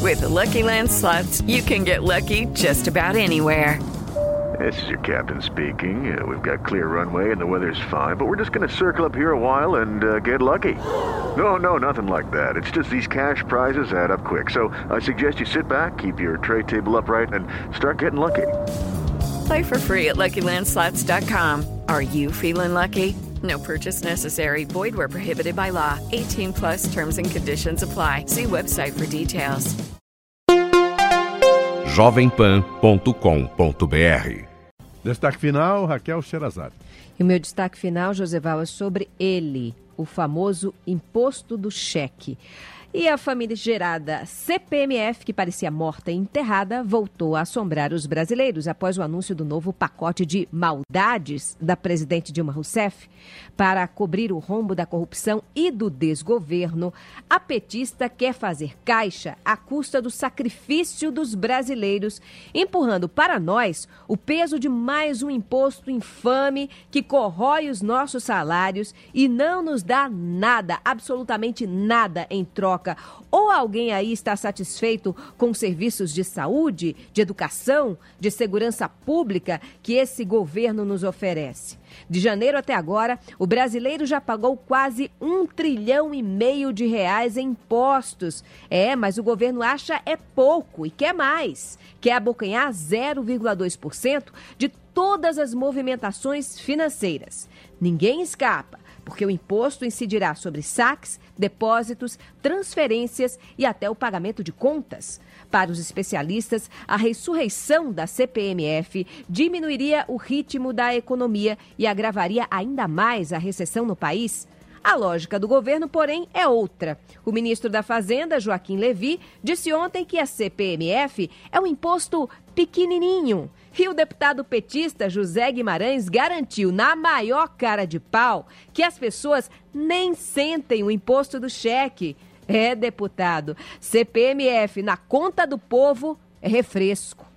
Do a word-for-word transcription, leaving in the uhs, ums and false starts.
With the Lucky Land Slots, you can get lucky just about anywhere. This is your captain speaking. Uh, we've got clear runway and the weather's fine, but we're just going to circle up here a while and uh, get lucky. No, no, nothing like that. It's just these cash prizes add up quick. So I suggest you sit back, keep your tray table upright, and start getting lucky. Play for free at Lucky Land Slots dot com. Are you feeling lucky? No purchase necessary. Void where prohibited by law. eighteen plus terms and conditions apply. See website for details. jovem pan ponto com ponto b r. Destaque final, Raquel Sherazade. E o meu destaque final, Joseval, é sobre ele, o famoso imposto do cheque. E a famigerada C P M F, que parecia morta e enterrada, voltou a assombrar os brasileiros após o anúncio do novo pacote de maldades da presidente Dilma Rousseff. Para cobrir o rombo da corrupção e do desgoverno, a petista quer fazer caixa à custa do sacrifício dos brasileiros, empurrando para nós o peso de mais um imposto infame que corrói os nossos salários e não nos dá nada, absolutamente nada em troca. Ou alguém aí está satisfeito com os serviços de saúde, de educação, de segurança pública que esse governo nos oferece? De janeiro até agora, o brasileiro já pagou quase um trilhão e meio de reais em impostos. É, mas o governo acha é pouco e quer mais. Quer abocanhar zero vírgula dois por cento de todas as movimentações financeiras. Ninguém escapa, porque o imposto incidirá sobre saques, depósitos, transferências e até o pagamento de contas. Para os especialistas, a ressurreição da C P M F diminuiria o ritmo da economia e agravaria ainda mais a recessão no país. A lógica do governo, porém, é outra. O ministro da Fazenda, Joaquim Levy, disse ontem que a C P M F é um imposto pequenininho. E o deputado petista José Guimarães garantiu, na maior cara de pau, que as pessoas nem sentem o imposto do cheque. É, deputado, C P M F na conta do povo é refresco.